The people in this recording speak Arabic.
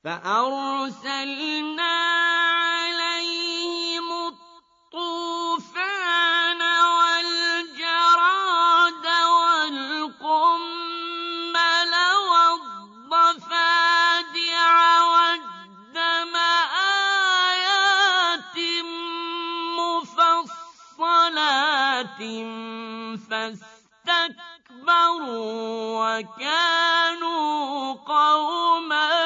فأرسلنا عليهم الطوفان والجراد والقمل والضفادع والدم آيات مفصلات فاستكبروا وكانوا قوما